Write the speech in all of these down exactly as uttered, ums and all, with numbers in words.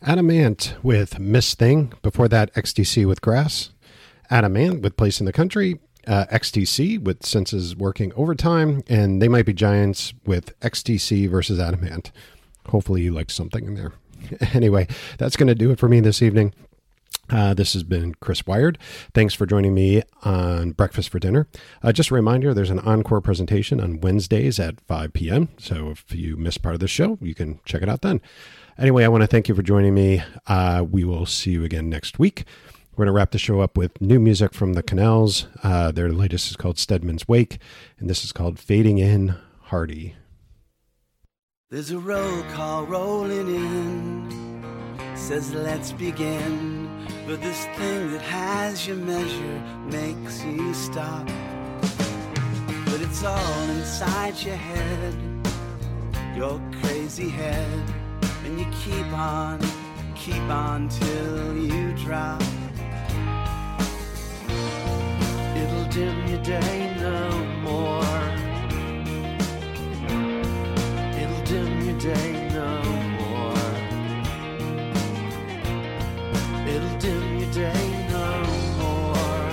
Adam Ant with Miss Thing. Before that, X T C with Grass. Adam Ant with Place in the Country. Uh, X T C with Senses Working Overtime. And They Might Be Giants with X T C versus Adam Ant. Hopefully you like something in there. Anyway, that's going to do it for me this evening. Uh, this has been Chris Wired. Thanks for joining me on Breakfast for Dinner. Uh, just a reminder, there's an encore presentation on Wednesdays at five p.m. So if you missed part of the show, you can check it out then. Anyway, I want to thank you for joining me. Uh, we will see you again next week. We're going to wrap the show up with new music from the Canals. Uh, their latest is called Stedman's Wake, and this is called Fading In Hardy. There's a roll call rolling in, says let's begin. But this thing that has your measure makes you stop. But it's all inside your head, your crazy head. And you keep on, keep on till you drop. It'll dim your day no more. It'll dim your day no more. It'll dim your day no more.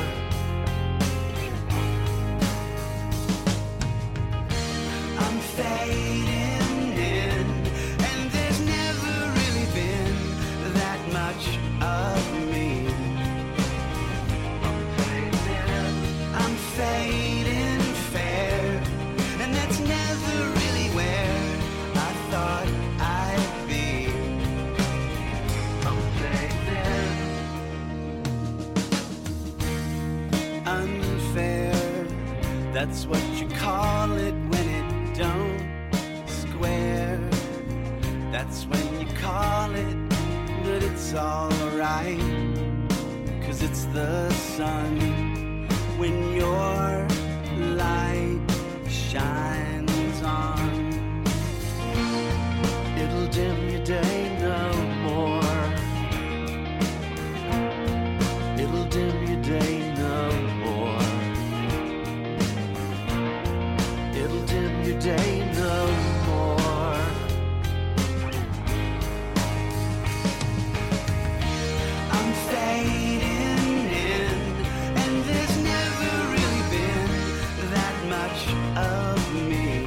I'm fading in, and there's never really been that much of me. I'm fading, I'm fading fair, and that's never really where I thought I'd be. I'm fading unfair, that's what you call it when it don't square. That's when you call it that it's alright, 'cause it's the sun when your light shines on. It'll dim your day no more. It'll dim your day no more. It'll dim your day no more. I'm fading in, and there's never really been that much of me.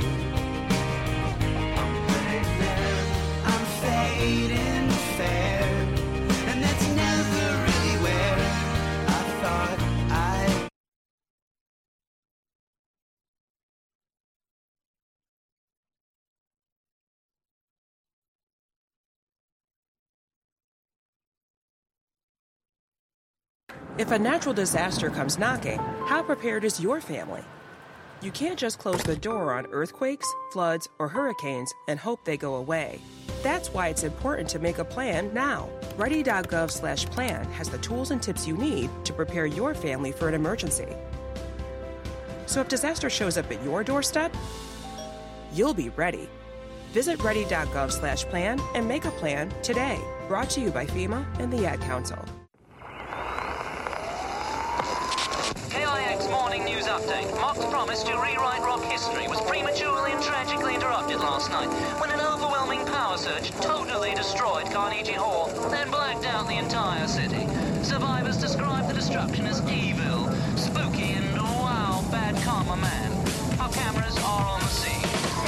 I'm fading, I'm fading fair, and that's never really where I thought I. If a natural disaster comes knocking, how prepared is your family? You can't just close the door on earthquakes, floods, or hurricanes and hope they go away. That's why it's important to make a plan now. Ready.gov slash plan has the tools and tips you need to prepare your family for an emergency. So if disaster shows up at your doorstep, you'll be ready. Visit ready.gov slash plan and make a plan today. Brought to you by FEMA and the Ad Council. K I X Morning News Update. Mock's promise to rewrite rock history was prematurely and tragically interrupted last night when an overwhelming power surge totally destroyed Carnegie Hall and blacked out the entire city. Survivors describe the destruction as evil, spooky, and wow, bad karma man. Our cameras are on the scene.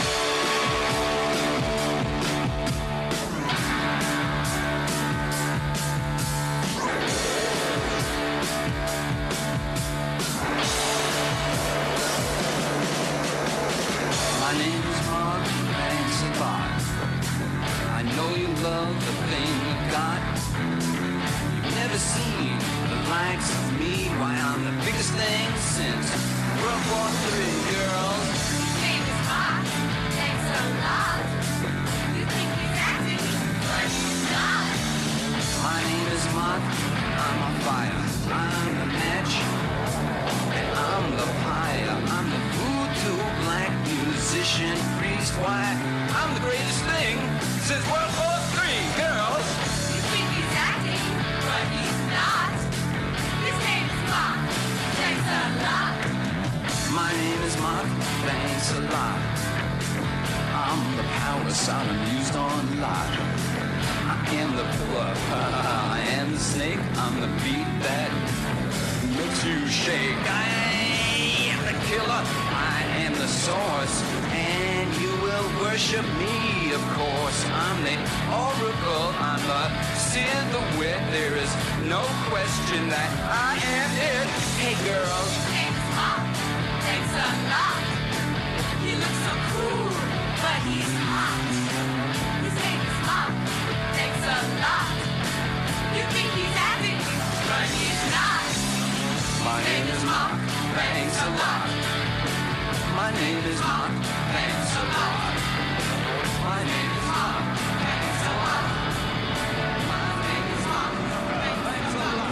My name's Mark, thanks a lot. I know you love the thing we've got. You've never seen the likes of me. Why, I'm the biggest thing since World War Three, girls. Name is Mark, thanks a lot. You think he's acting, but he's not. My name is Mark, I'm on fire. I'm the match, and I'm the pyre. I'm the voodoo black musician priest. Why, I'm the greatest thing since World War Three, girls. You think he's acting, but he's not. His name is Mark, thanks a lot. My name is Mark, thanks a lot. I'm the power Saddam used on lot. I am the the pillar. I am the snake. I'm the beat that makes you shake. I am the killer. I am the source. And you will worship me, of course. I'm the oracle. I'm the Sid the wit. There is no question that I am it. Hey, girls. Name is Mark. Thanks a lot. He looks so cool, but he's hot. His name is Mark. Thanks a lot. You think he's happy, but he's not. My name is Mark. Thanks a lot. My name is Mark. Thanks a lot. My name is Mark. Thanks a lot. My name is Mark. Thanks a lot.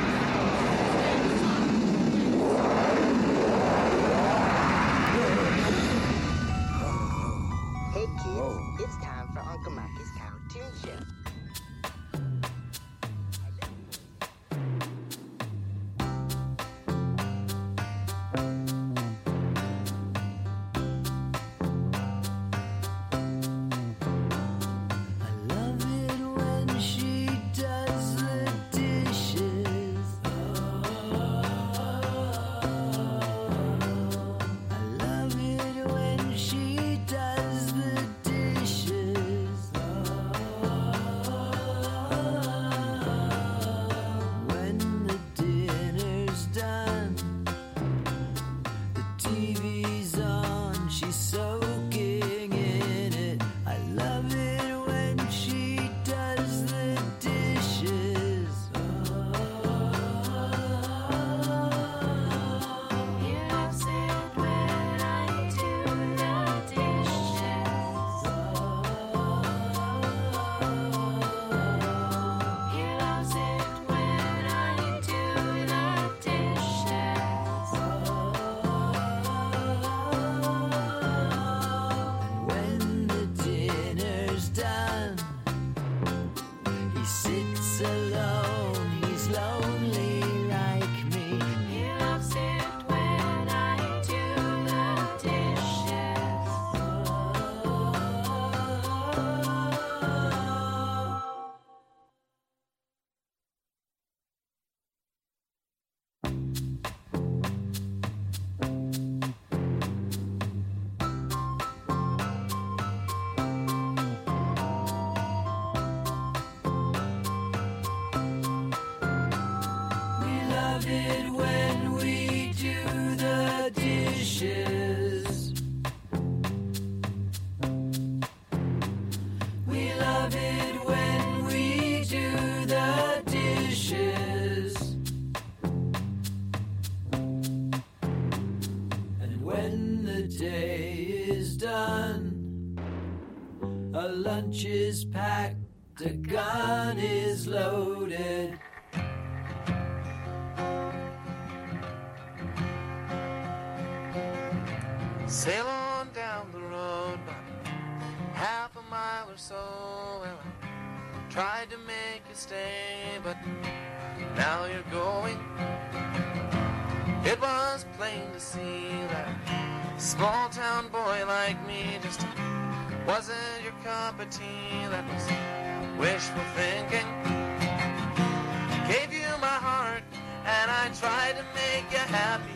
Hey kids, it's time for Uncle Marky's cartoon show. Lunch is packed, the gun is loaded. Sail on down the road about half a mile or so. Well, I tried to make you stay, but now you're going. It was plain to see that a small town boy like me just wasn't your cup of tea. That was wishful thinking. Gave you my heart and I tried to make you happy.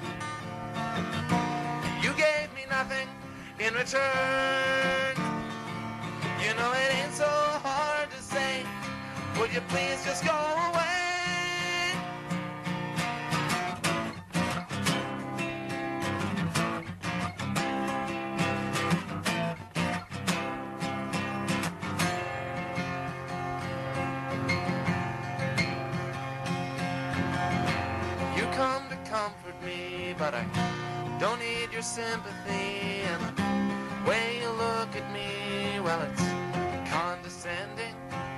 You gave me nothing in return. You know it ain't so hard to say. Would you please just go away? Comfort me, but I don't need your sympathy. And the way you look at me, well, it's condescending.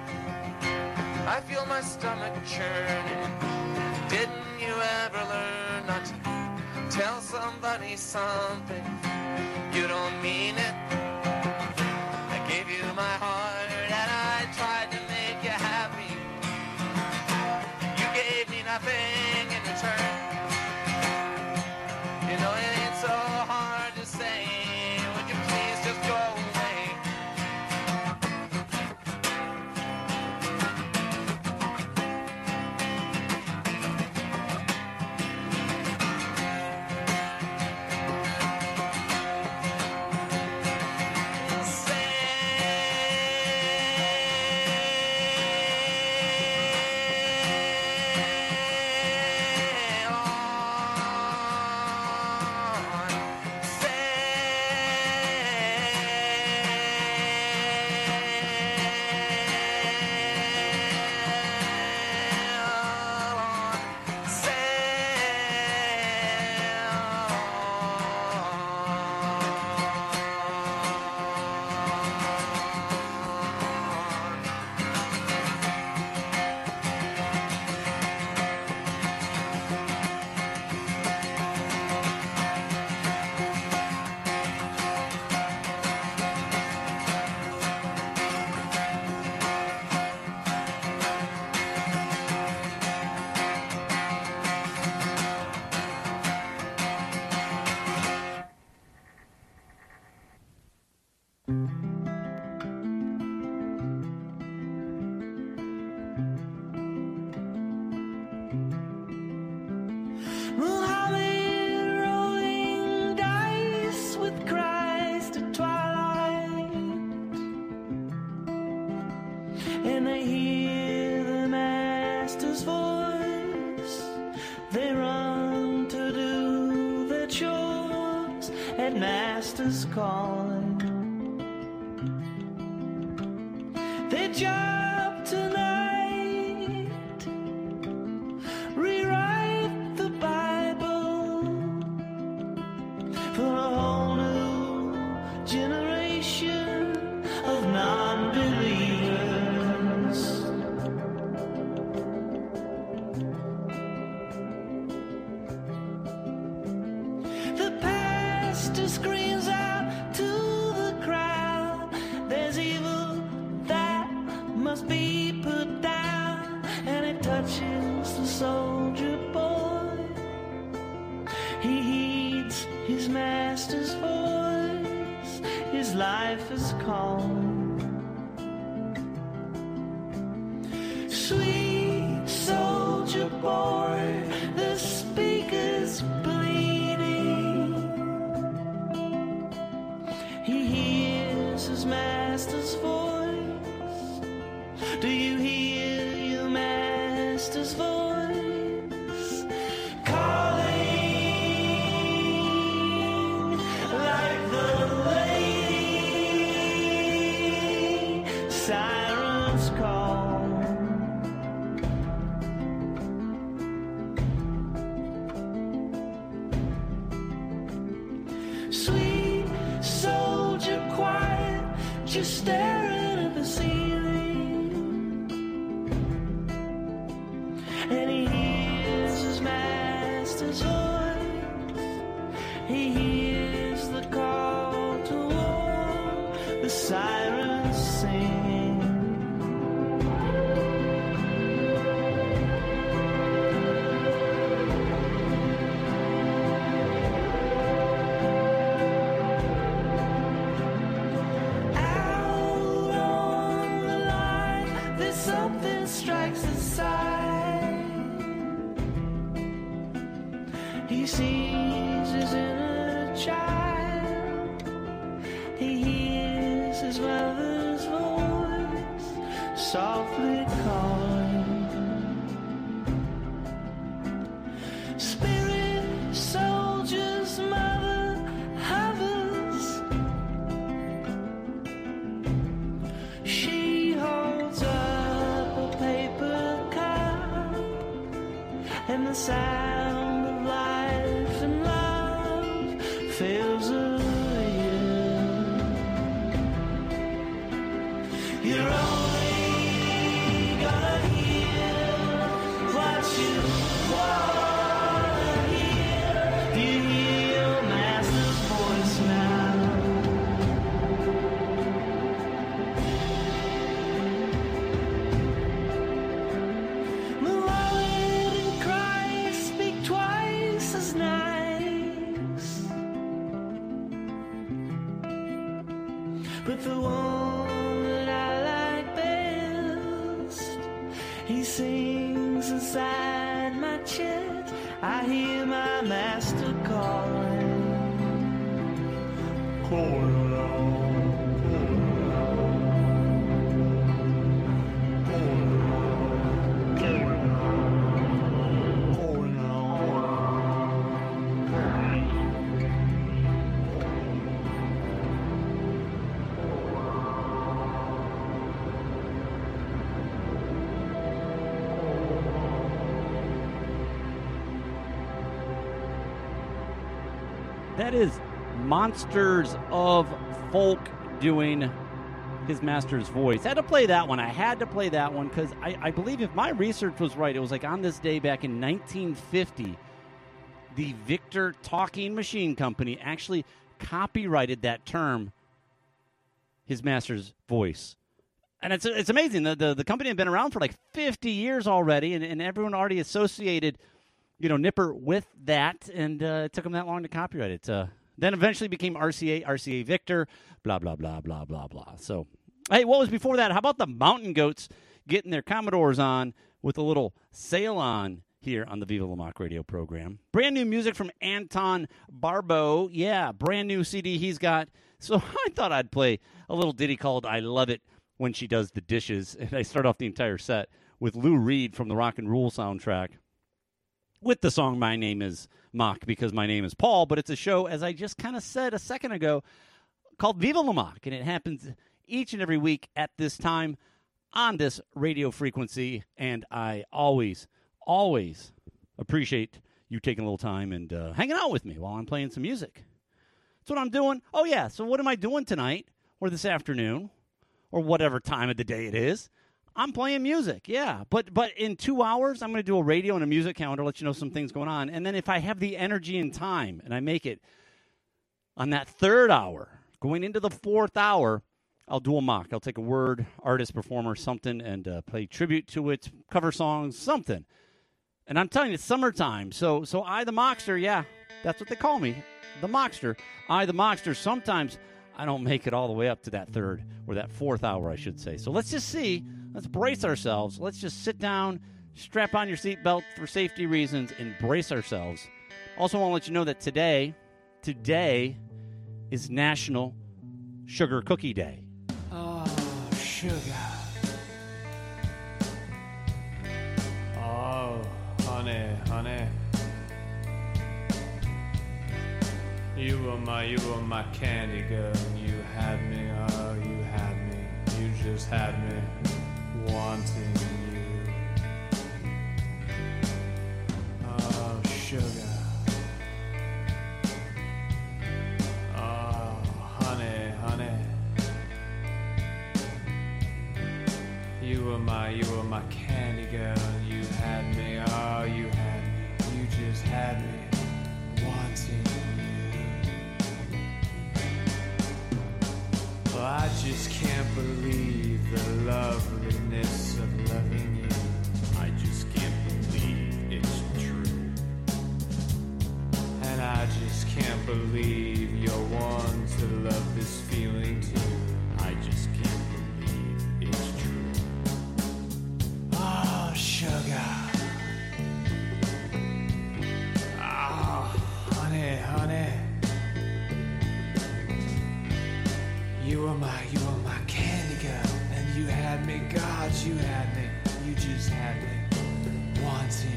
I feel my stomach churning. Didn't you ever learn not to tell somebody something? You don't mean it. I gave you my heart and I tried to make you happy. You gave me nothing in return. You know it ain't so hard to say. Would you please just go away? boys, they run to do their chores at master's calling. Their job tonight, rewrite the Bible for a whole new generation of non-believers. The pastor screams out to the crowd, there's evil that must be put down, and it touches the soldier boy. He heeds his master's voice, his life is calling. Sweet soldier boy, the speaker's bleeding. He hears his master's voice. Do you hear your master's voice calling like the lady sirens call? Sweet soldier, quiet, just staring at the ceiling, and he hears his master's voice. He hears the call to war, the sirens sing. Out on the line, there's something strikes his side. He sees his inner child. He hears his mother's voice softly calling. Spirit soldier's mother hovers. She holds up a paper cup, and the sound of life and love fills her ear. You're only gonna hear what you wanna hear. Do you hear your master's voice now? Muhammad and Christ speak twice as nice, but the one that I like best, he sings inside my chest. I hear my master calling, calling out. That is Monsters of Folk doing his master's voice. I had to play that one. I had to play that one because I, I believe if my research was right, it was like on this day back in nineteen fifty, the Victor Talking Machine Company actually copyrighted that term, his master's voice. And it's it's amazing. The, the, the company had been around for like fifty years already, and, and everyone already associated, you know, Nipper with that, and uh, it took them that long to copyright it. Uh, then eventually became R C A, R C A Victor, blah, blah, blah, blah, blah, blah. So, hey, what was before that? How about the Mountain Goats getting their Commodores on with a little sail on here on the Viva La Mock radio program? Brand new music from Anton Barbeau. Yeah, brand new C D he's got. So I thought I'd play a little ditty called I Love It When She Does the Dishes, and I start off the entire set with Lou Reed from the Rock and Roll soundtrack with the song My Name is Mock because my name is Paul, but it's a show, as I just kind of said a second ago, called Viva La Mock, and it happens each and every week at this time on this radio frequency, and I always, always appreciate you taking a little time and uh, hanging out with me while I'm playing some music. That's what I'm doing. Oh, yeah, so what am I doing tonight or this afternoon or whatever time of the day it is? I'm playing music, yeah. But but in two hours, I'm going to do a radio and a music calendar, let you know some things going on. And then if I have the energy and time and I make it on that third hour, going into the fourth hour, I'll do a mock. I'll take a word, artist, performer, something, and uh, play tribute to it, cover songs, something. And I'm telling you, it's summertime. So, so I, the Mockster, yeah, that's what they call me, the Mockster. I, the Mockster, sometimes I don't make it all the way up to that third or that fourth hour, I should say. So let's just see. Let's brace ourselves. Let's just sit down, strap on your seatbelt for safety reasons, and brace ourselves. Also want to let you know that today, today is National Sugar Cookie Day. Oh, sugar. Oh, honey, honey. You were my, you were my candy girl. You had me, oh, you had me. You just had me wanting you. Oh, sugar. Oh, honey, honey. You were my, you were my candy girl. You had me, oh, you had me. You just had me wanting you. Well, I just can't believe the loveliness of loving you. I just can't believe it's true. And I just can't believe you're one to love this feeling too. I just can't believe it's true. Oh, sugar. Oh, honey, honey. You were my, you were my candy girl, and you had me, God, you had me, you just had me wanting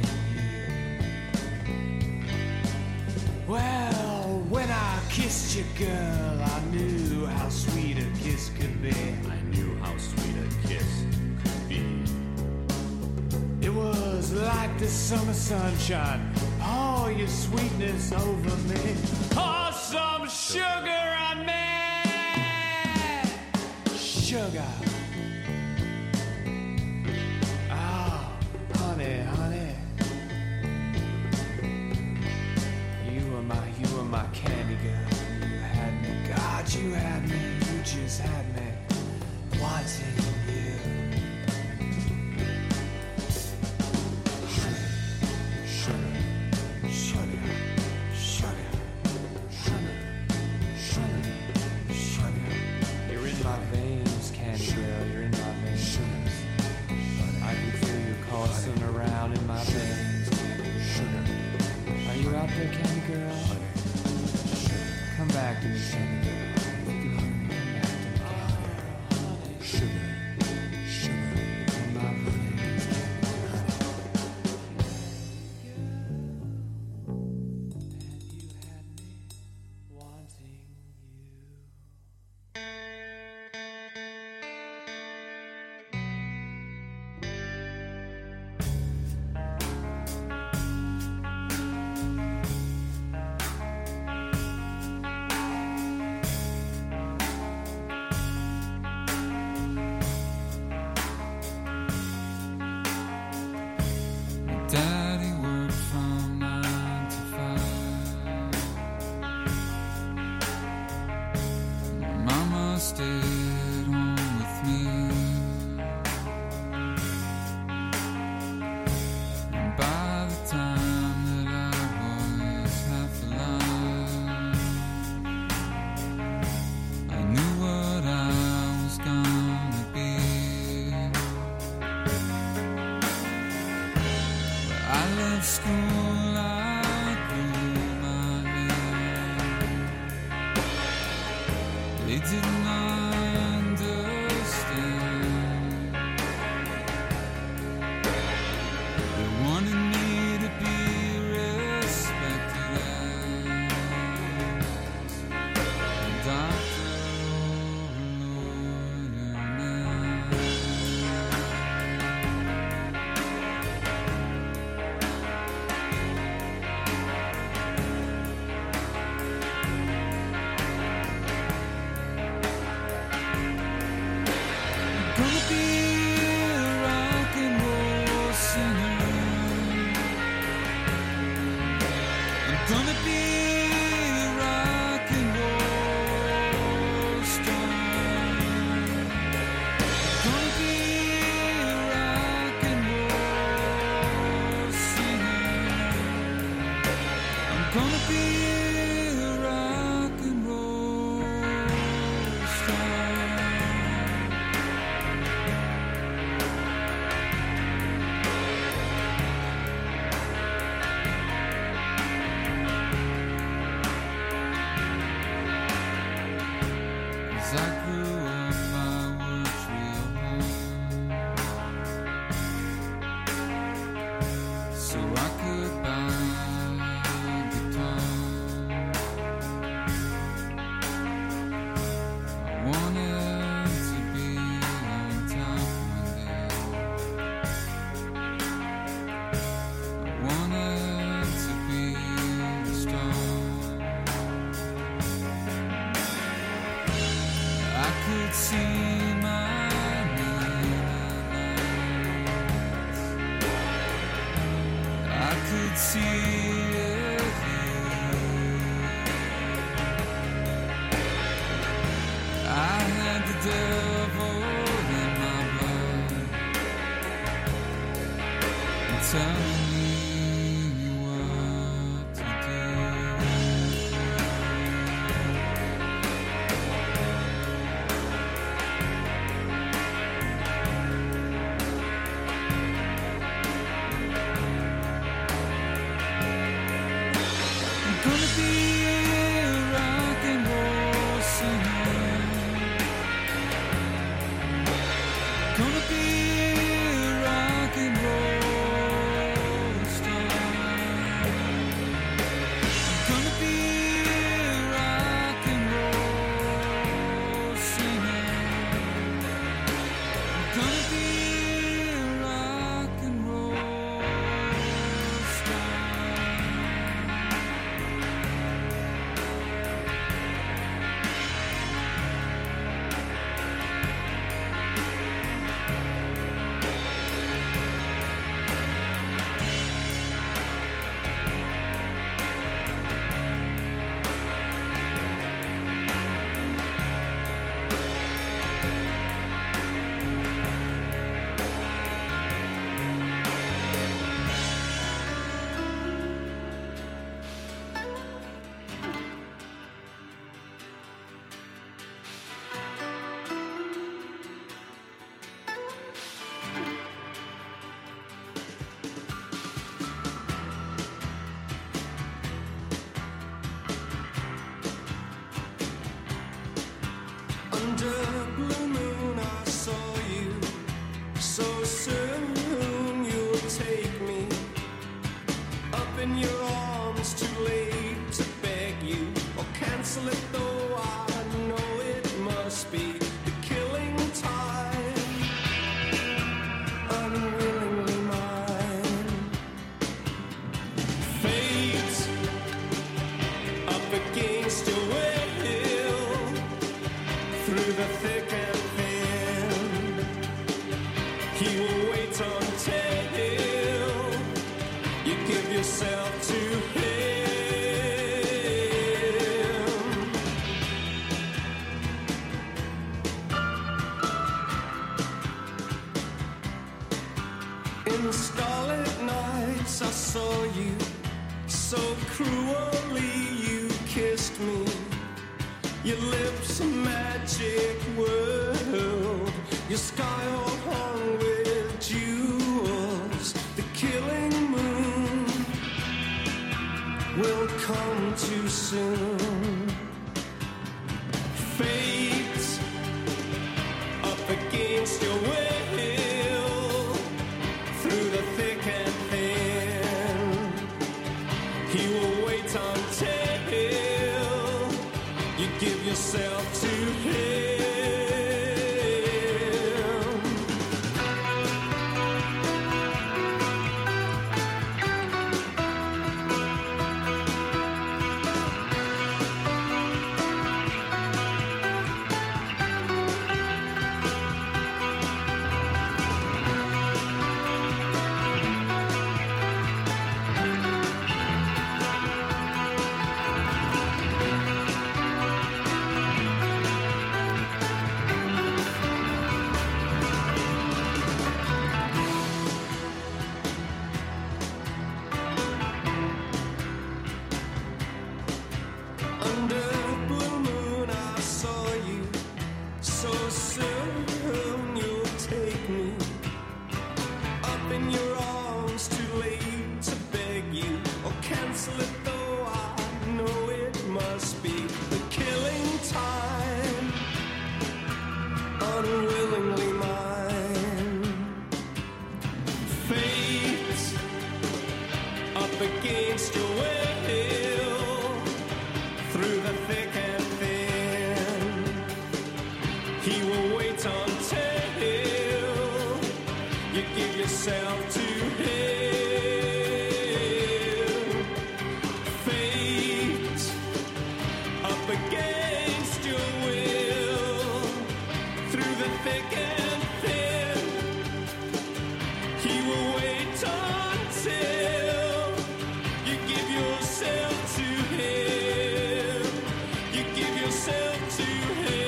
you. Well, when I kissed you, girl, I knew how sweet a kiss could be. I knew how sweet a kiss could be. It was like the summer sunshine, all your sweetness over me. Oh, some sugar on me. Sugar. Oh, honey, honey. You were my, you were my candy girl. You had me, God, you had me. You just had me wanting you. Sugar, sugar, sugar, sugar, sugar, sugar, sugar. You're in my veins, candy girl, you're in my veins. I can feel you coursing around in my veins. Are you out there, candy girl? Come back to me, candy girl. If you can hear me, come back to me, candy girl. Sugar, sugar, in my veins, Daddy worked from nine to five. Mama stayed home with me. And by the time that I was half alive, I knew what I was gonna be. I left school, I grew my hair. They didn't understand. Gonna be a rock and roll star. As I grew up, I worked real hard so I could buy a guitar. I wanted to be on top one day. I wanted to be a star. I could see my lights. I could see it here. I had the devil in my blood, telling me what to do. I'm gonna be a rock and roll singer. Gonna be a rock and roll star. Gonna be a rock and roll singer. Gonna be a rock and roll star. Under blue moon I saw you. So soon you'll take me up in your arms. Too late to beg you or cancel it, though I know it must be the killing time. Unwillingly mine. Fate up against your will. Through the thick and thin, he will wait until you give yourself to him. In the starlit nights I saw you, so cruelly you kissed me. Your lips a magic world, your sky all hung with jewels. The killing moon will come too soon. Fate up against your will. Through the thick and thin, he will wait until you give yourself to him. against your will, through the thick and thin. He will wait until you give yourself to him. Fate up against your will, through the thick and thin. He will wait until you give yourself to him. You give yourself to him.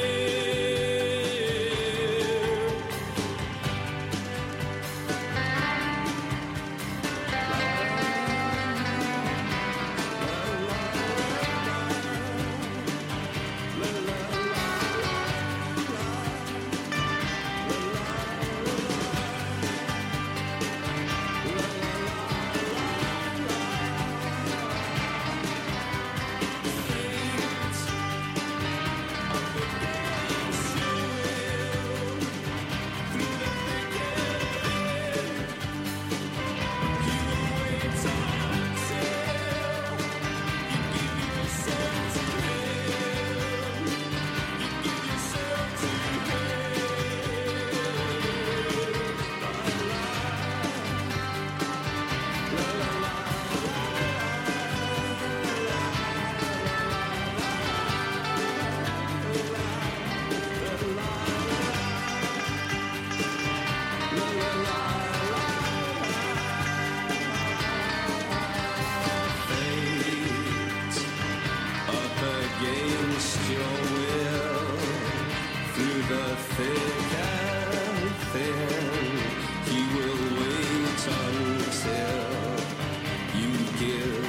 Against your will, through the thick and thin, he will wait until you give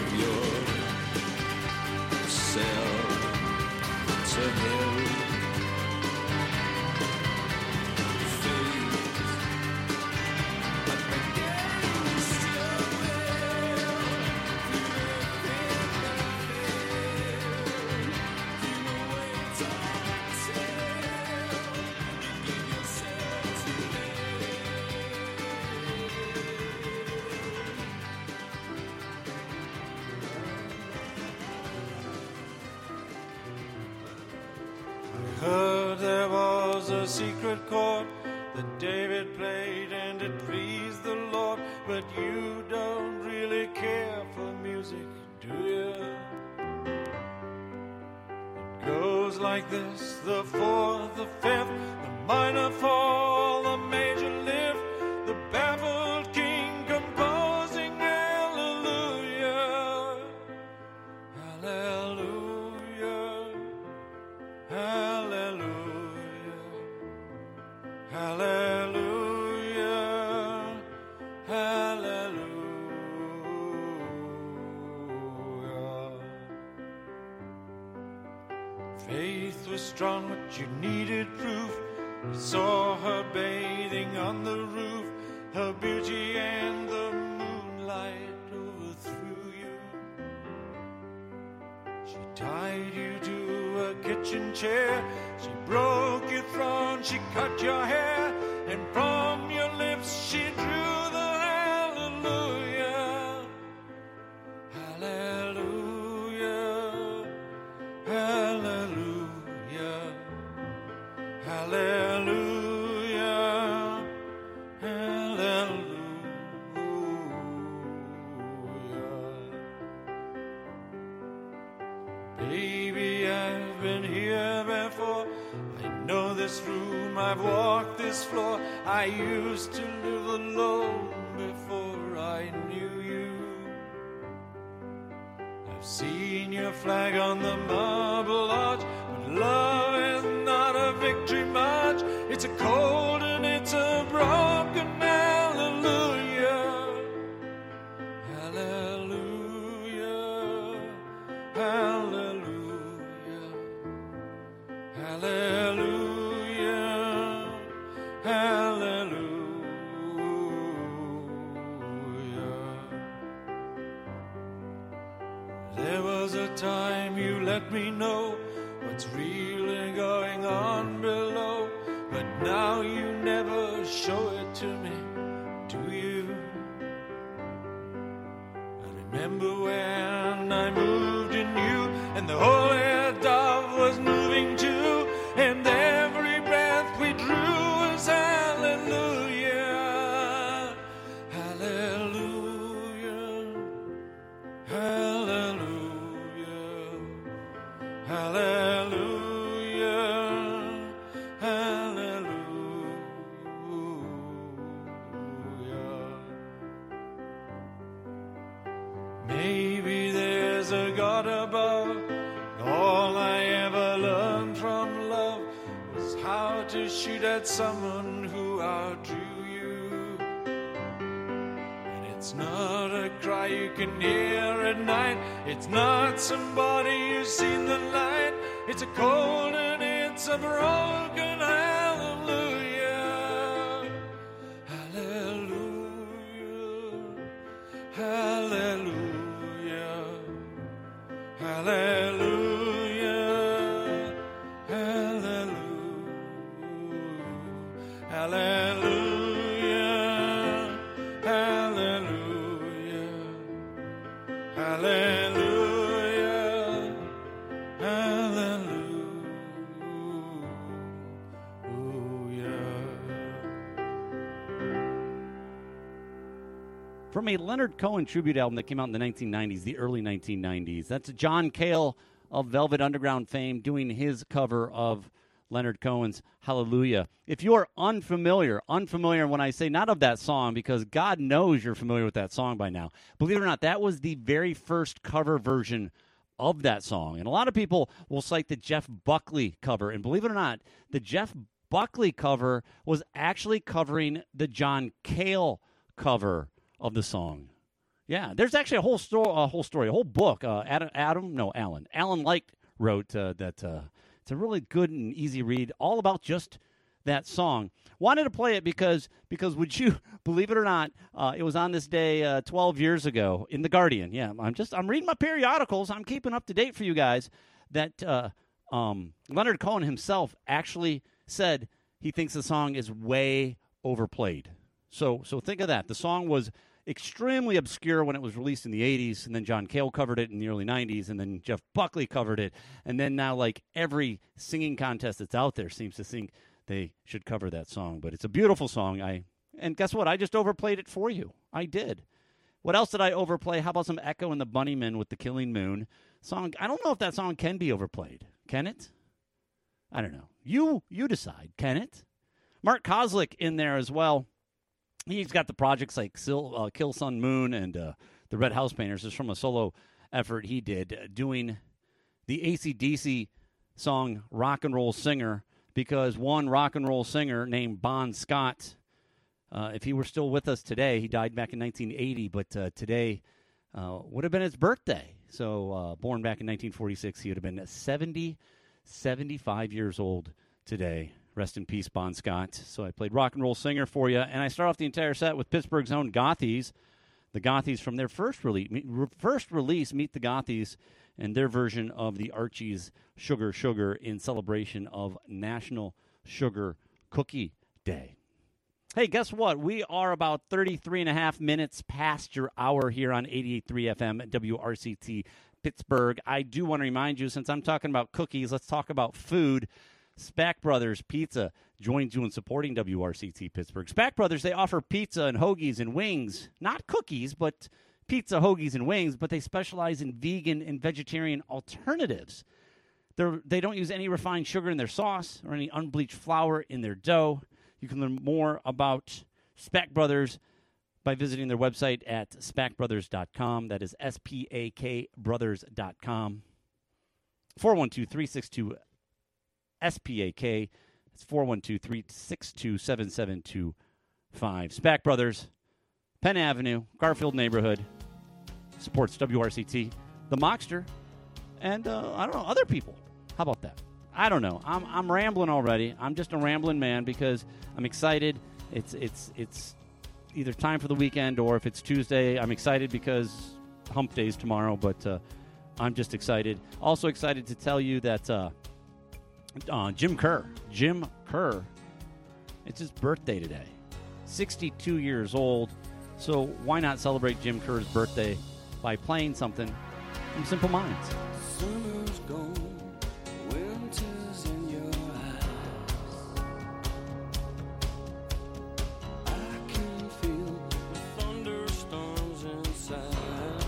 yourself to him. Fate up against your will, through the thick and heard there was a secret chord that David played and it pleased the Lord. But you don't really care for music, do you? It goes like this: the fourth, the fifth, the minor fall, the major lift, the baffled king composing hallelujah, hallelujah, hallelujah, hallelujah, hallelujah. Faith was strong, but you needed proof. You saw her bathing on the roof, her beauty and the moonlight overthrew you. She tied you to a kitchen chair, she broke your throne, she cut your hair, and from your lips she drew the hallelujah, hallelujah, hallelujah, hallelujah, hallelujah. Baby, I've been here before. I know this room, I've walked this floor. I used to live alone before I knew you. I've seen your flag on the marble arch, but love is not a victory march. It's a cold and it's a broken hallelujah, hallelujah, hallelujah, hallelujah, hallelujah. There was a time you let me know what's really going on below, but now you never show it to me, do you? I Remember when I moved in you, and the holy dove was moving too, and every breath we drew was hallelujah, hallelujah, hallelujah, hallelujah, hallelujah. Maybe there's a God above. All I ever learned from love was how to shoot at someone who outdrew you. And it's not a cry you can hear at night. It's not somebody who's seen the light. It's a cold and it's a broken hallelujah. Hallelujah. Hallelujah. Hallelujah. Hallelujah. Hallelujah. Hallelujah. Hallelujah. From a Leonard Cohen tribute album that came out in the nineteen nineties, the early nineteen nineties. That's John Cale of Velvet Underground fame doing his cover of Leonard Cohen's Hallelujah. If you're unfamiliar, unfamiliar when I say not of that song, because God knows you're familiar with that song by now. Believe it or not, that was the very first cover version of that song. And a lot of people will cite the Jeff Buckley cover. And believe it or not, the Jeff Buckley cover was actually covering the John Cale cover of the song. Yeah, there's actually a whole story, a whole story, a whole book. Uh, Adam, Adam, no, Alan, Alan Light wrote uh, that. Uh, it's a really good and easy read, all about just that song. Wanted to play it because, because would you believe it or not, uh, it was on this day uh, twelve years ago in the Guardian. Yeah, I'm just I'm reading my periodicals. I'm keeping up to date for you guys. That uh, um, Leonard Cohen himself actually said he thinks the song is way overplayed. So, so think of that. The song was extremely obscure when it was released in the eighties, and then John Cale covered it in the early nineties, and then Jeff Buckley covered it, and then now like every singing contest that's out there seems to think they should cover that song. But it's a beautiful song. I and guess what? I just overplayed it for you. I did. What else did I overplay? How about some Echo and the Bunnymen with The Killing Moon song? I don't know if that song can be overplayed. Can it? I don't know. You you decide. Can it? Mark Kozlik in there as well. He's got the projects like Sil, uh, Kill Sun Moon and uh, the Red House Painters. This is from a solo effort he did uh, doing the A C D C song Rock and Roll Singer, because one rock and roll singer named Bon Scott, uh, if he were still with us today, he died back in nineteen eighty, but uh, today uh, would have been his birthday. So uh, born back in nineteen forty-six, he would have been seventy, seventy-five years old today. Rest in peace, Bon Scott. So I played Rock and Roll Singer for you, and I start off the entire set with Pittsburgh's own Gothies. The Gothies from their first release, first release, Meet the Gothies, and their version of the Archie's Sugar Sugar in celebration of National Sugar Cookie Day. Hey, guess what? We are about thirty-three and a half minutes past your hour here on eighty-eight point three F M at W R C T Pittsburgh. I do want to remind you, since I'm talking about cookies, let's talk about food. Spack Brothers Pizza joins you in supporting W R C T Pittsburgh. Spack Brothers, they offer pizza and hoagies and wings. Not cookies, but pizza, hoagies, and wings, but they specialize in vegan and vegetarian alternatives. They're, they don't use any refined sugar in their sauce or any unbleached flour in their dough. You can learn more about Spack Brothers by visiting their website at spack brothers dot com. That is S P A K brothers dot com. four one two, three six two S P A K. It's four one two, three six two, seven seven two five. Spack Brothers, Penn Avenue, Garfield neighborhood, supports W R C T, the Mockster, and uh, I don't know, other people. How about that? I don't know. I'm I'm rambling already. I'm just a rambling man because I'm excited. It's it's it's either time for the weekend, or if it's Tuesday, I'm excited because hump day's tomorrow, but uh, I'm just excited. Also excited to tell you that uh, uh, Jim Kerr, Jim Kerr, it's his birthday today. sixty-two years old, so why not celebrate Jim Kerr's birthday by playing something from Simple Minds. Summer's gone, winter's in your eyes. I can feel the thunderstorms inside.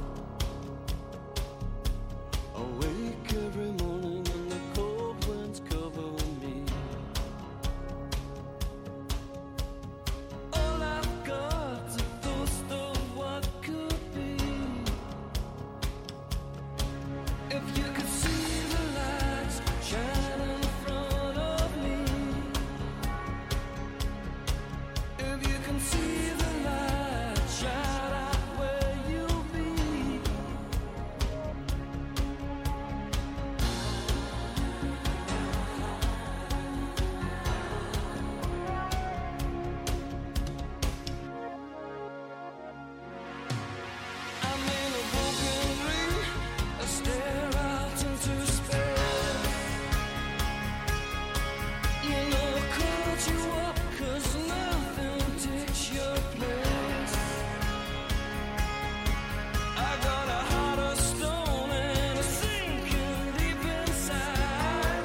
Awake every morning and the cold winds cover me. All I've got's a ghost of what could be. If you could see the lights shine in front of me. If you can see the lights shine out where you'll be. I'm in a broken ring, I stare out into space. You know I called you up 'cause nothing takes your place. I got a heart of stone and a sinking deep inside.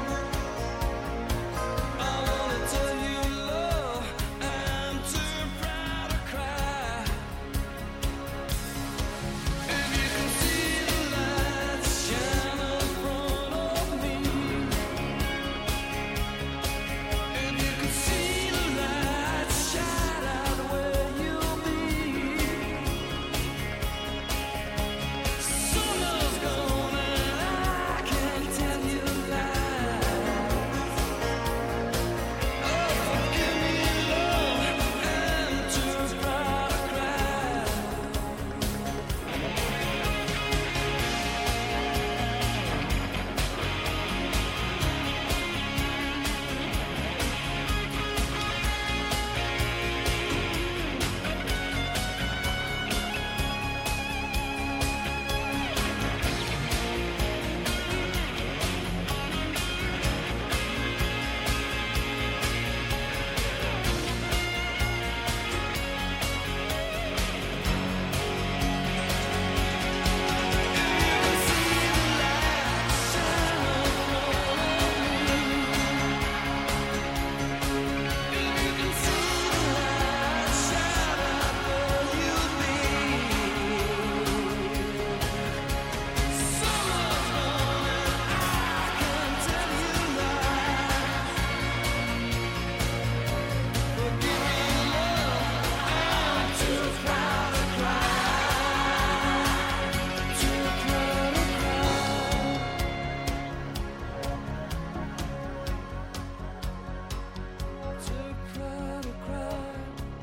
I wanna tell you love, I'm too proud to cry. If you can see the lights shine in front of me. If you can see the lights shine out where you'll be. Summer's gone and I can't tell you lies. Oh, forgive me, love, I'm too proud to cry. Too proud to cry.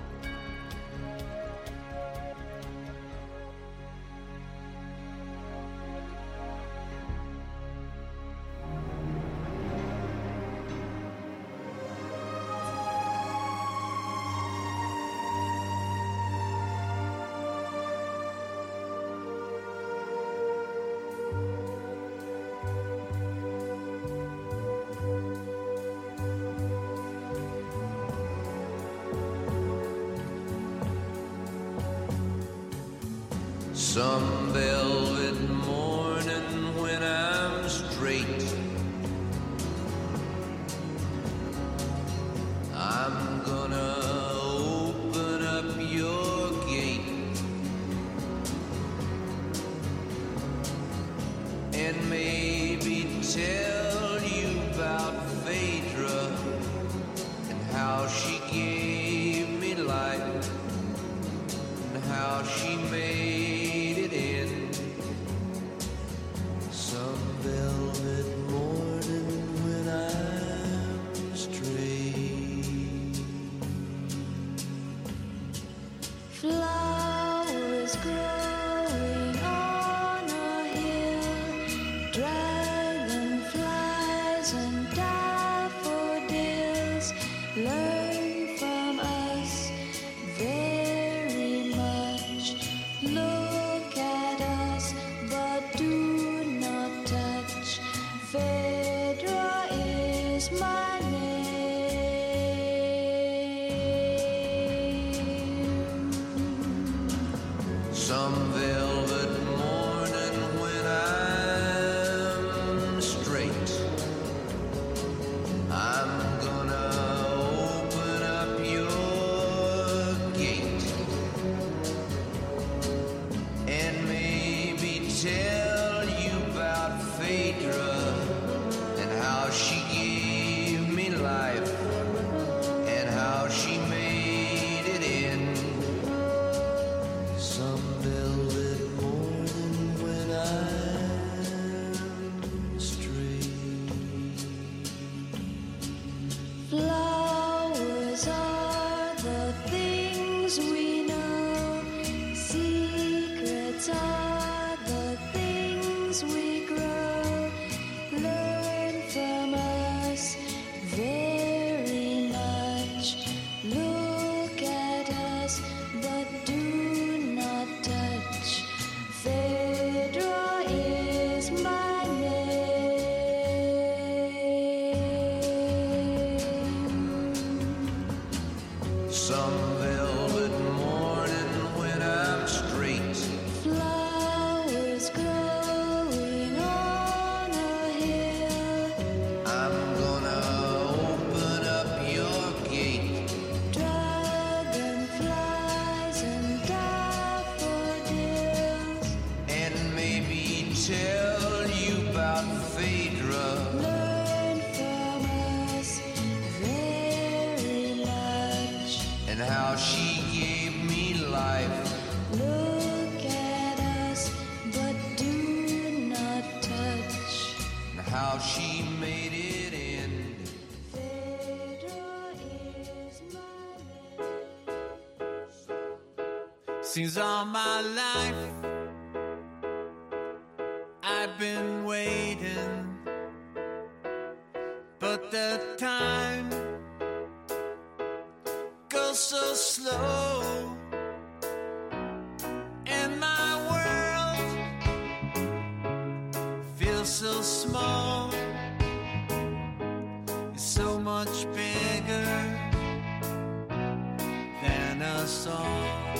Some velvet morning when I'm straight, I'm gonna open up your gate and maybe tell you about Phaedra and how she gave me life and how she made it in some velvet tell you about Phaedra. Learn from us very much. And how she gave me life. Look at us, but do not touch. And how she made it end. Phaedra is my name. Seems all my life I've been waiting, but the time goes so slow, and my world feels so small. It's so much bigger than us all.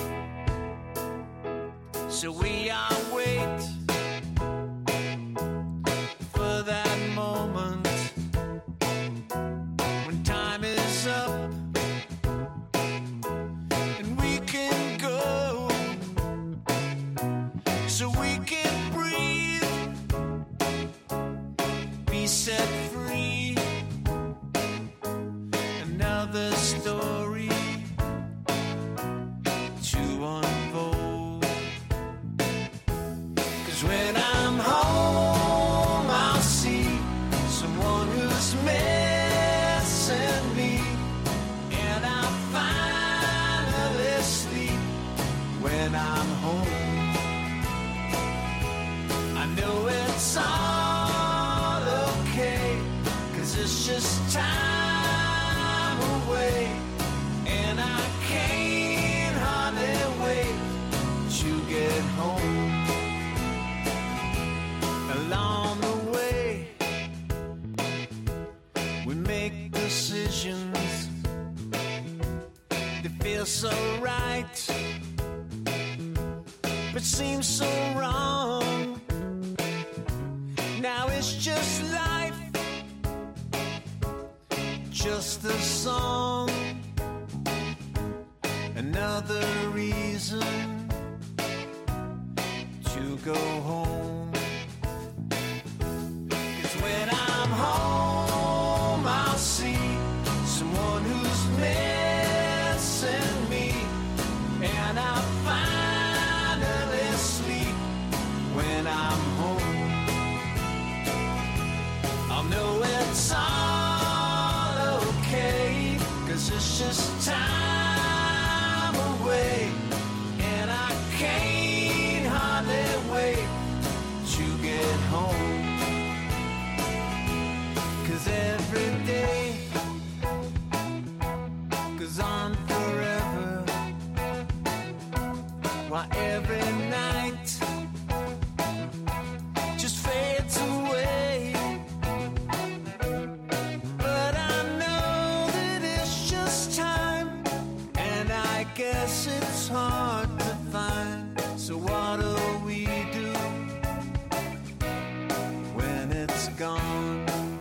So we all wait for that moment when time is up and we can go, so we can breathe, be set free. Another story to unfold. 'Cause when I'm home, I'll see someone who's missing me, and I'll finally sleep when I'm home. I know it's all okay, 'cause it's just time away, and I can't hardly wait to get home. Along the way, we make decisions that feel so right, but seem so wrong. Now it's just life, just a song, another reason to go home. 'Cause when I'm home, I'll see someone who's missing me, and I'll finally sleep when I'm home. I'll know it's all okay, 'cause it's just time away, and I can't hardly wait to get home. 'Cause every day goes on forever, while every night just fades away. But I know that it's just time, and I guess it's hard to find. So what do we do when it's gone?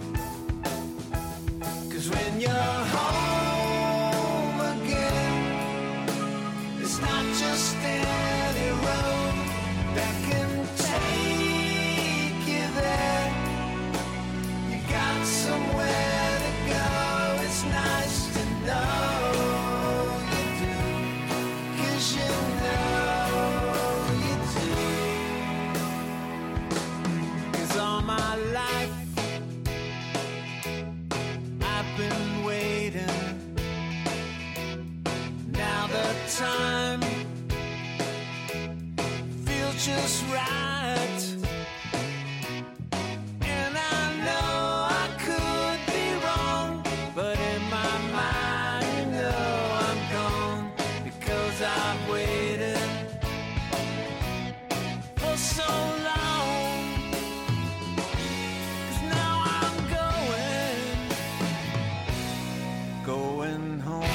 'Cause when you're home again, it's not just any road that can take you there. You got somewhere to go, it's nice to know you do, 'cause you know you do. 'Cause all my life I've been waiting. Now the time feels just right, and I know I could be wrong, but in my mind, you know I'm gone, because I've waited for so long. 'Cause now I'm going, going home.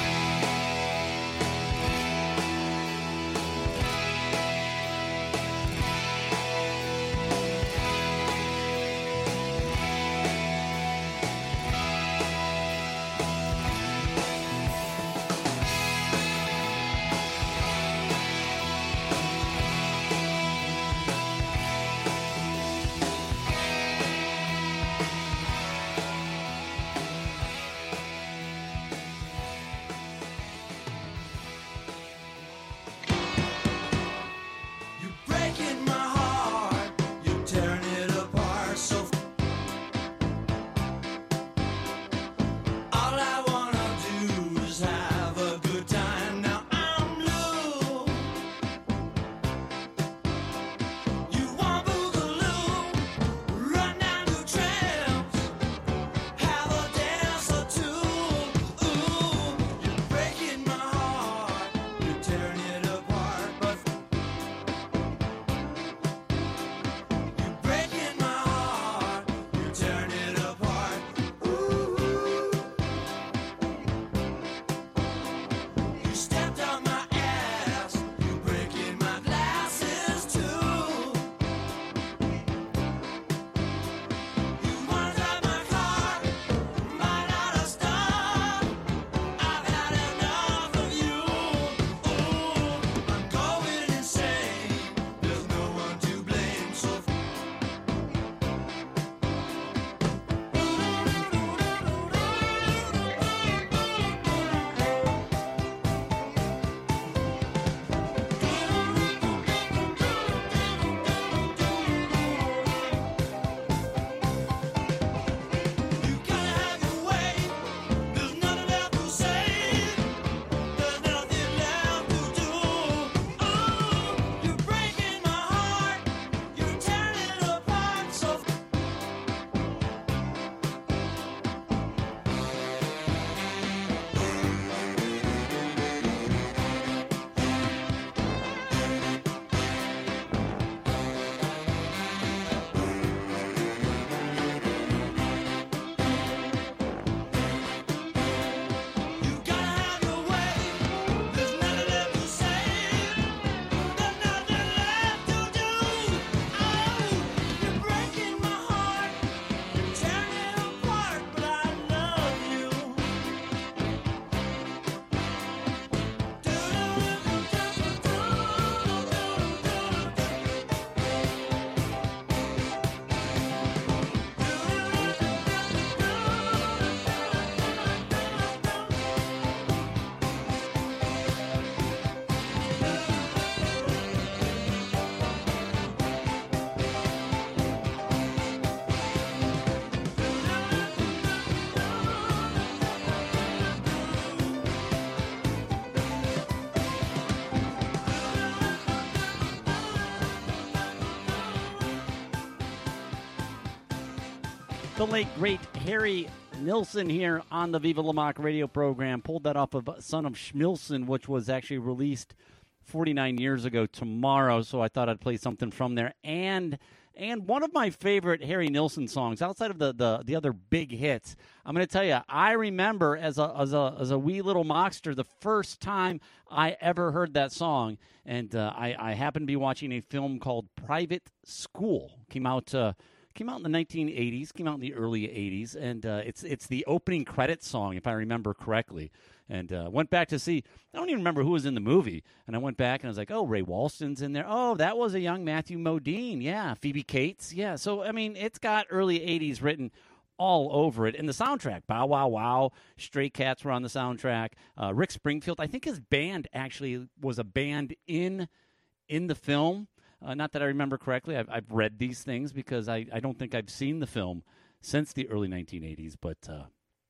The late, great Harry Nilsson here on the Viva La Mock radio program. Pulled that off of Son of Schmilson, which was actually released forty-nine years ago tomorrow, so I thought I'd play something from there. And and one of my favorite Harry Nilsson songs, outside of the, the, the other big hits, I'm going to tell you, I remember as a, as, a, as a wee little mockster, the first time I ever heard that song, and uh, I, I happened to be watching a film called Private School. Came out... Uh, Came out in the nineteen eighties, came out in the early eighties, and uh, it's it's the opening credits song, if I remember correctly. And uh, went back to see, I don't even remember who was in the movie, and I went back and I was like, oh, Ray Walston's in there. Oh, that was a young Matthew Modine. Yeah, Phoebe Cates. Yeah, so, I mean, it's got early eighties written all over it. And the soundtrack, Bow Wow Wow, Stray Cats were on the soundtrack. Uh, Rick Springfield, I think his band actually was a band in in the film. Uh, not that I remember correctly. I've, I've read these things because I, I don't think I've seen the film since the early nineteen eighties. But uh,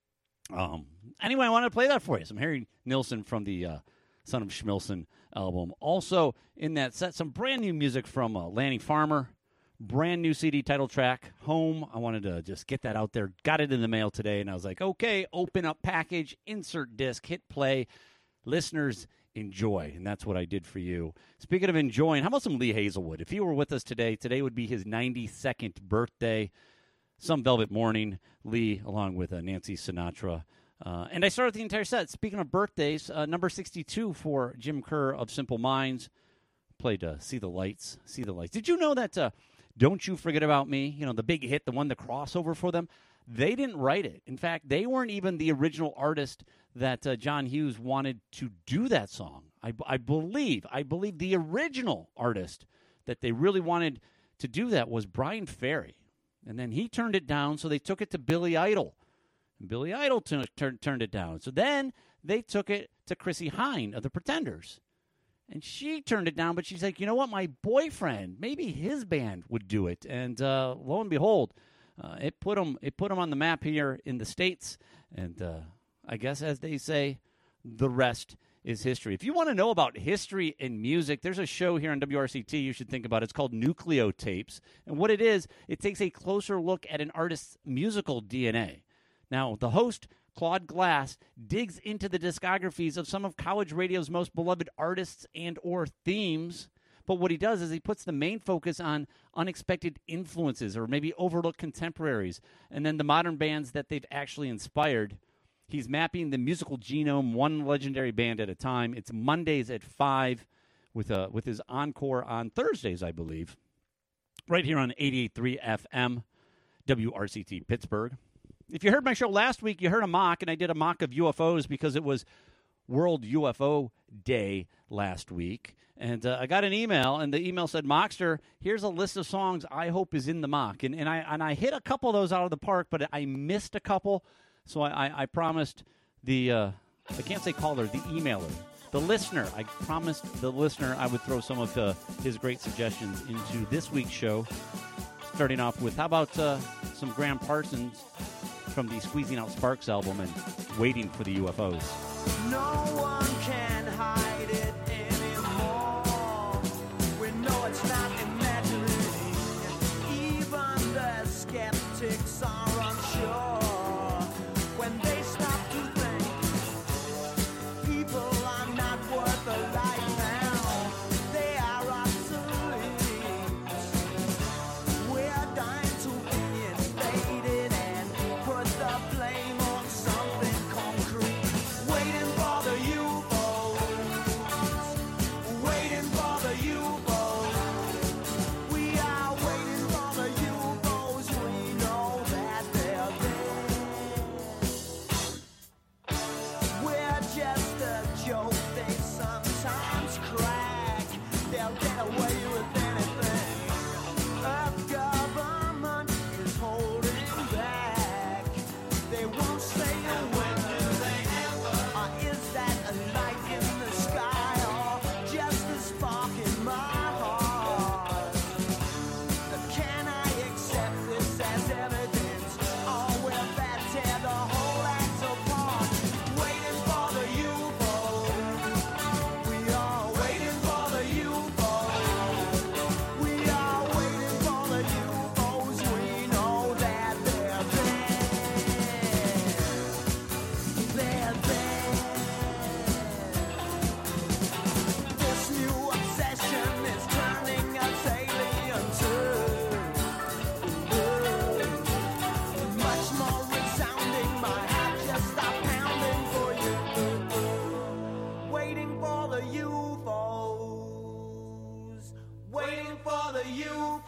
um, anyway, I wanted to play that for you. Some Harry Nilsson from the uh, Son of Schmilson album. Also in that set, some brand new music from uh, Lanny Farmer. Brand new C D title track, Home. I wanted to just get that out there. Got it in the mail today, and I was like, okay, open up package, insert disc, hit play. Listeners, enjoy, and that's what I did for you. Speaking of enjoying, how about some Lee Hazelwood? If he were with us today, today would be his ninety-second birthday. Some Velvet Morning, Lee, along with uh, Nancy Sinatra. Uh, and I started the entire set. Speaking of birthdays, uh, number sixty-two for Jim Kerr of Simple Minds. Played uh, See the Lights, See the Lights. Did you know that uh, Don't You Forget About Me, you know, the big hit, the one, the crossover for them, they didn't write it. In fact, they weren't even the original artist that uh, John Hughes wanted to do that song. I, I believe, I believe the original artist that they really wanted to do that was Brian Ferry. And then he turned it down, so they took it to Billy Idol. And Billy Idol t- t- turned it down. So then they took it to Chrissie Hynde of the Pretenders. And she turned it down, but she's like, you know what, my boyfriend, maybe his band would do it. And uh, lo and behold, uh, it put them it put them on the map here in the States. And uh, I guess, as they say, the rest is history. If you want to know about history and music, there's a show here on W R C T you should think about. It's called Nucleotapes. And what it is, it takes a closer look at an artist's musical D N A. Now, the host, Claude Glass, digs into the discographies of some of college radio's most beloved artists and or themes. But what he does is he puts the main focus on unexpected influences or maybe overlooked contemporaries, and then the modern bands that they've actually inspired. He's mapping the musical genome one legendary band at a time. It's Mondays at five with a, with his encore on Thursdays, I believe, right here on eighty-eight point three F M, W R C T Pittsburgh. If you heard my show last week, you heard a mock, and I did a mock of U F Os because it was World U F O Day last week. And uh, I got an email, and the email said, Mockster, here's a list of songs I hope is in the mock. And, and, I, and I hit a couple of those out of the park, but I missed a couple. So I, I, I promised the, uh, I can't say caller, the emailer, the listener. I promised the listener I would throw some of uh, his great suggestions into this week's show. Starting off with, how about uh, some Graham Parsons from the Squeezing Out Sparks album and Waiting for the U F Os. No one can hide it anymore. We know it's not imagining. Even the skeptics are unsure when they stop to think people are not worth a life now. They are obsolete. We're dying to be invaded and put the blame on something concrete. Waiting for the U F O.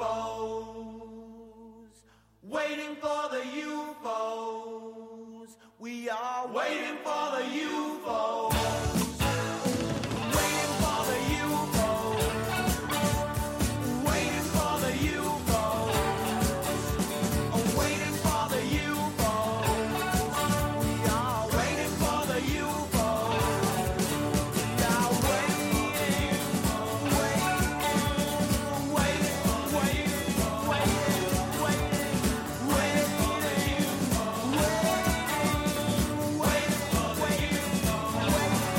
F Os, waiting for the U F Os. We are waiting for the U F Os. Waiting for the U F Os. Waiting for the U F Os. Waiting for the U F Os. We are waiting for the U F Os. We are waiting, waiting, waiting, waiting, waiting, waiting, waiting, waiting, waiting, waiting, waiting.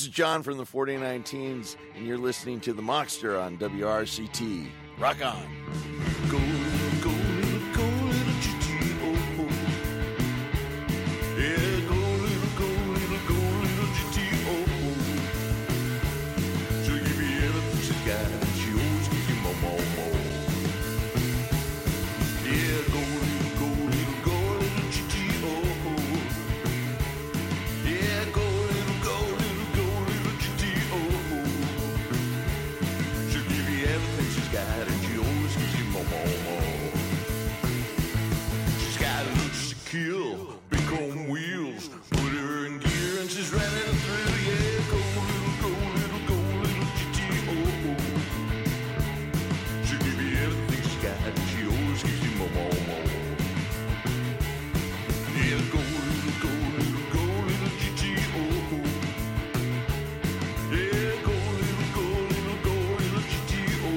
is John from the forty-nine Teens, and you're listening to The Mockster on W R C T. Rock on. Go, go, go, little G T O. Yeah, go, little, go, little, go, little G T O. She'll give you everything she's got, and she always gives you more, more, more. Yeah, go, little, go, little, go, little G T O. Yeah, go, little, go, little, go, little G T O. She'll give you everything she's got, and she always gives you more, more, more. She's got a look to kill, big chrome wheels, put her in gear, and she's running through. Yeah, go, little, go, little, go, little G T O. She'll give you everything she's got, and she always gives you more, more, more. Yeah, go, little, go, little, go, little G T O. Yeah, go, little, go, little, go, little G T O.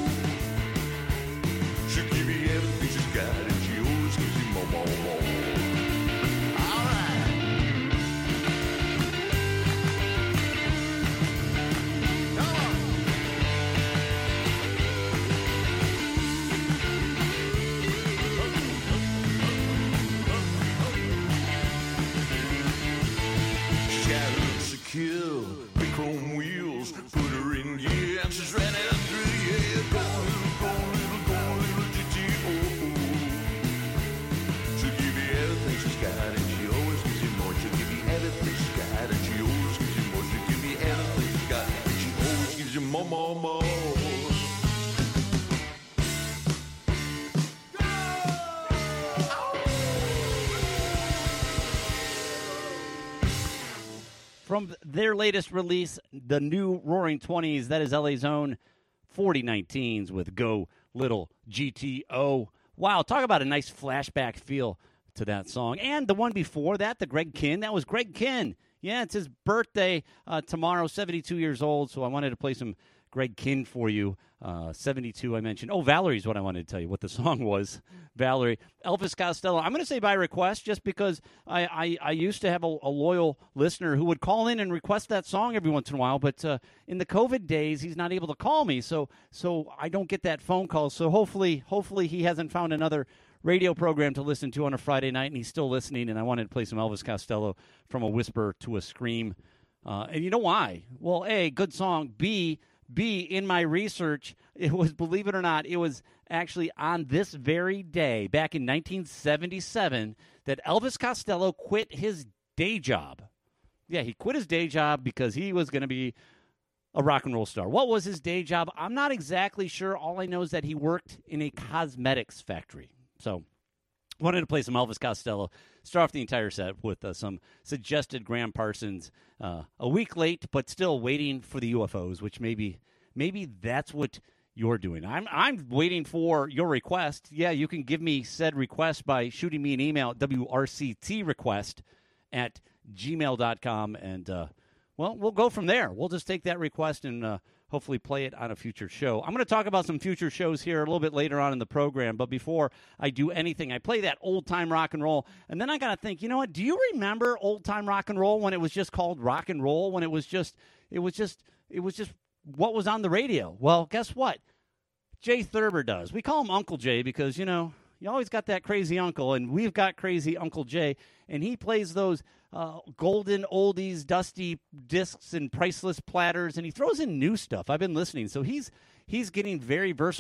She'll give you everything she's got, and she always gives you more, more, more. All right. Come on. She's got looks to kill, big chrome wheels, put her in gear, and she's running through. Yeah, go, little, go, little, go, little G T O. She'll give you everything she's got, and she always gives you more. She'll give you everything she's got, and she always gives you more. She'll give you everything she's got, and she always gives you more, more, more. From their latest release, the new Roaring Twenties, that is L A's own forty-nine Teens with Go Little G T O. Wow, talk about a nice flashback feel to that song. And the one before that, the Greg Kihn, that was Greg Kihn. Yeah, it's his birthday uh, tomorrow, seventy-two years old, so I wanted to play some Greg Kihn for you. Uh, seventy-two, I mentioned. Oh, Valerie's what I wanted to tell you, what the song was. Valerie. Elvis Costello. I'm going to say by request just because I, I, I used to have a, a loyal listener who would call in and request that song every once in a while, but uh, in the COVID days, he's not able to call me, so so I don't get that phone call. So hopefully, hopefully he hasn't found another radio program to listen to on a Friday night, and he's still listening, and I wanted to play some Elvis Costello, From a Whisper to a Scream. Uh, and you know why? Well, A, good song. B, B, in my research, it was, believe it or not, it was actually on this very day, back in nineteen seventy-seven, that Elvis Costello quit his day job. Yeah, he quit his day job because he was going to be a rock and roll star. What was his day job? I'm not exactly sure. All I know is that he worked in a cosmetics factory. So wanted to play some Elvis Costello. Start off the entire set with uh, some suggested Graham Parsons. Uh, a week late, but still waiting for the U F Os, which maybe maybe that's what you're doing. I'm I'm waiting for your request. Yeah, you can give me said request by shooting me an email at W R C T request at gmail dot com, and uh, well, we'll go from there. We'll just take that request and uh, hopefully play it on a future show. I'm going to talk about some future shows here a little bit later on in the program, but before I do anything, I play that old-time rock and roll, and then I got to think, you know what, do you remember old-time rock and roll when it was just called rock and roll, when it was just, it was just, it was just what was on the radio? Well, guess what? Jay Thurber does. We call him Uncle Jay because, you know, you always got that crazy uncle, and we've got crazy Uncle Jay, and he plays those uh, golden oldies, dusty discs and priceless platters, and he throws in new stuff. I've been listening, so he's he's getting very versatile.